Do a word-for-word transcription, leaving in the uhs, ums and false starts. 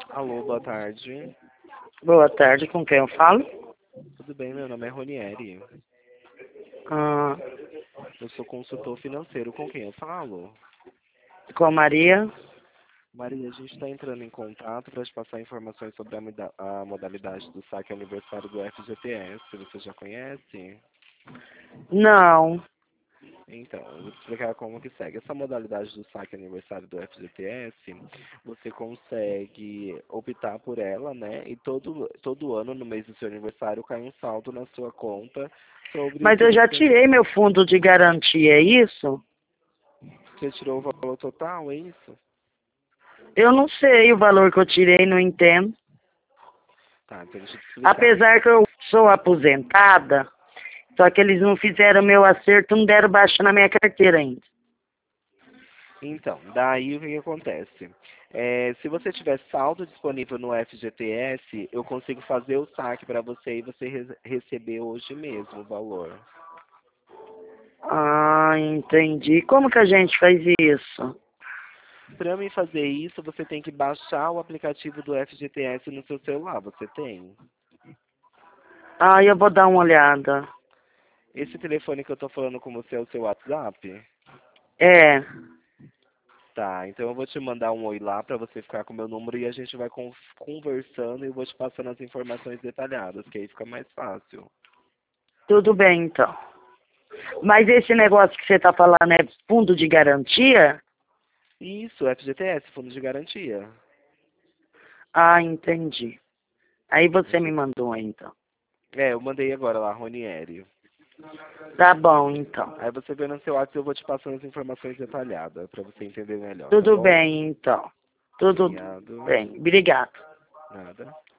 Alô, boa tarde. Boa tarde, com quem eu falo? Tudo bem? Meu nome é Ronieri. Ah, Eu sou consultor financeiro. Com quem eu falo? com a Maria. Maria, a gente está entrando em contato para te passar informações sobre a, moda- a modalidade do saque aniversário do F G T S. Você já conhece? Não. Então, eu vou te explicar como que segue. Essa modalidade do saque aniversário do F G T S, você consegue optar por ela, né? E todo, todo ano, no mês do seu aniversário, cai um saldo na sua conta sobre o Mas que eu já você... tirei meu fundo de garantia, é isso? Você tirou o valor total, é isso? Eu não sei o valor que eu tirei, não entendo. Tá, então deixa eu te explicar. Apesar que eu sou aposentada, só que eles não fizeram meu acerto, não deram baixa na minha carteira ainda. Então, daí o que, que acontece? É, se você tiver saldo disponível no F G T S, eu consigo fazer o saque para você e você re receber hoje mesmo o valor. Ah, entendi. Como que a gente faz isso? Para mim fazer isso, você tem que baixar o aplicativo do F G T S no seu celular. Você tem? Ah, eu vou dar uma olhada. Esse telefone que eu tô falando com você é o seu WhatsApp? É, Tá, então eu vou te mandar um oi lá para você ficar com o meu número e a gente vai con conversando e eu vou te passando as informações detalhadas, que aí fica mais fácil. tudo bem então. Mas esse negócio que você está falando é fundo de garantia? Isso, F G T S, Fundo de Garantia. Ah, entendi. Aí você me Uhum. mandou então. É, eu mandei agora lá, Ronieri. Tá bom, então. Aí você vê no seu WhatsApp eu vou te passando as informações detalhadas para você entender melhor, tá Tudo bom? bem, então. Tudo Obrigado. bem. Obrigado. Nada.